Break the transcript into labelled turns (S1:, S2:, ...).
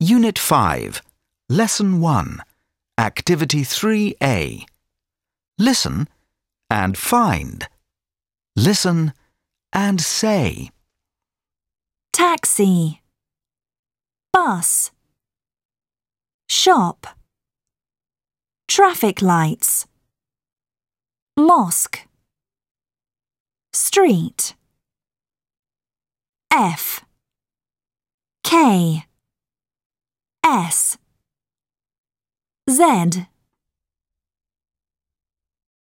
S1: Unit 5, Lesson 1, Activity 3A. Listen and find. Listen and say.
S2: Taxi, bus, shop, traffic lights, mosque, street. F, K, S, Z.